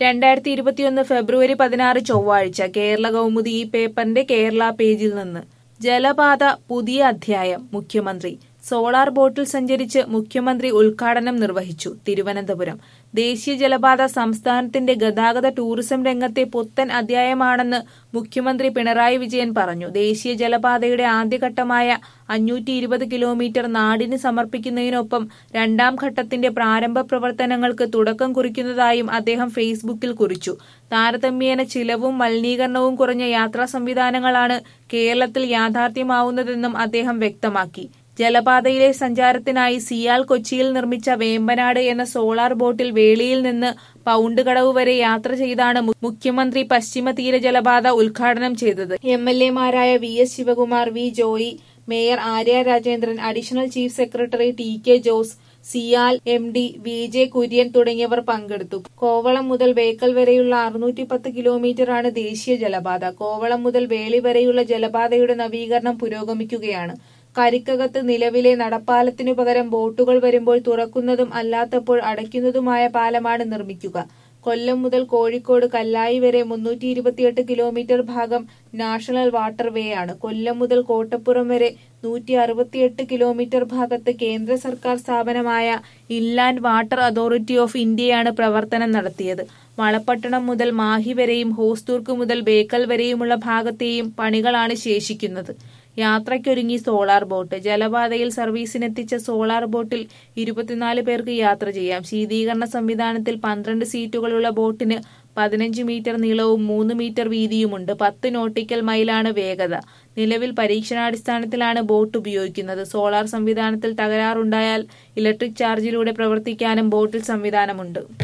2021 ഫെബ്രുവരി 16 ചൊവ്വാഴ്ച കേരള കൗമുദി ഈ പേപ്പറിന്റെ കേരള പേജിൽ നിന്ന് ജലപാത പുതിയ അധ്യായം മുഖ്യമന്ത്രി സോളാർ ബോട്ടിൽ സഞ്ചരിച്ച് മുഖ്യമന്ത്രി ഉദ്ഘാടനം നിർവഹിച്ചു. തിരുവനന്തപുരം ദേശീയ ജലപാത സംസ്ഥാനത്തിന്റെ ഗതാഗത ടൂറിസം രംഗത്തെ പുത്തൻ അധ്യായമാണെന്ന് മുഖ്യമന്ത്രി പിണറായി വിജയൻ പറഞ്ഞു. ദേശീയ ജലപാതയുടെ ആദ്യഘട്ടമായ 520 കിലോമീറ്റർ നാടിന് സമർപ്പിക്കുന്നതിനൊപ്പം രണ്ടാം ഘട്ടത്തിന്റെ പ്രാരംഭ പ്രവർത്തനങ്ങൾക്ക് തുടക്കം കുറിക്കുന്നതായും അദ്ദേഹം ഫേസ്ബുക്കിൽ കുറിച്ചു. താരതമ്യേന ചിലവും മലിനീകരണവും കുറഞ്ഞ യാത്രാ സംവിധാനങ്ങളാണ് കേരളത്തിൽ യാഥാർത്ഥ്യമാവുന്നതെന്നും അദ്ദേഹം വ്യക്തമാക്കി. ജലപാതയിലെ സഞ്ചാരത്തിനായി സിയാൽ കൊച്ചിയിൽ നിർമ്മിച്ച വേമ്പനാട് എന്ന സോളാർ ബോട്ടിൽ വേളിയിൽ നിന്ന് പൗണ്ട് കടവ് വരെ യാത്ര ചെയ്താണ് മുഖ്യമന്ത്രി പശ്ചിമ തീര ജലപാത ഉദ്ഘാടനം ചെയ്തത്. എംഎൽഎമാരായ VS Sivakumar, V Joy, mayor Arya Rajendran, additional chief secretary TK Jose, CIAL MD VJ Kurian തുടങ്ങിയവർ പങ്കെടുത്തു. കോവളം മുതൽ ബേക്കൽ വരെയുള്ള 610 കിലോമീറ്ററാണ് ദേശീയ ജലപാത. കോവളം മുതൽ വേളി വരെയുള്ള ജലപാതയുടെ നവീകരണം പുരോഗമിക്കുകയാണ്. കരിക്കകത്ത് നിലവിലെ നടപ്പാലത്തിനു പകരം ബോട്ടുകൾ വരുമ്പോൾ തുറക്കുന്നതും അല്ലാത്തപ്പോൾ അടയ്ക്കുന്നതുമായ പാലമാണ് നിർമ്മിക്കുക. കൊല്ലം മുതൽ കോഴിക്കോട് കല്ലായി വരെ 328 കിലോമീറ്റർ ഭാഗം നാഷണൽ വാട്ടർ വേ ആണ്. കൊല്ലം മുതൽ കോട്ടപ്പുറം വരെ 168 കിലോമീറ്റർ ഭാഗത്ത് കേന്ദ്ര സർക്കാർ സ്ഥാപനമായ ഇൻലാൻഡ് വാട്ടർ അതോറിറ്റി ഓഫ് ഇന്ത്യയാണ് പ്രവർത്തനം നടത്തിയത്. വളപട്ടണം മുതൽ മാഹി വരെയും ഹോസ്ദുർഗ് മുതൽ ബേക്കൽ വരെയുമുള്ള ഭാഗത്തെയും പണികളാണ് ശേഷിക്കുന്നത്. യാത്രയ്ക്കൊരുങ്ങി സോളാർ ബോട്ട്. ജലപാതയിൽ സർവീസിനെത്തിച്ച സോളാർ ബോട്ടിൽ 24 പേർക്ക് യാത്ര ചെയ്യാം. ശീതീകരണ സംവിധാനത്തിൽ 12 സീറ്റുകളുള്ള ബോട്ടിന് 15 മീറ്റർ നീളവും 3 മീറ്റർ വീതിയുമുണ്ട്. 10 നോട്ടിക്കൽ മൈലാണ് വേഗത. നിലവിൽ പരീക്ഷണാടിസ്ഥാനത്തിലാണ് ബോട്ട് ഉപയോഗിക്കുന്നത്. സോളാർ സംവിധാനത്തിൽ തകരാറുണ്ടായാൽ ഇലക്ട്രിക് ചാർജിലൂടെ പ്രവർത്തിക്കാനും ബോട്ടിൽ സംവിധാനമുണ്ട്.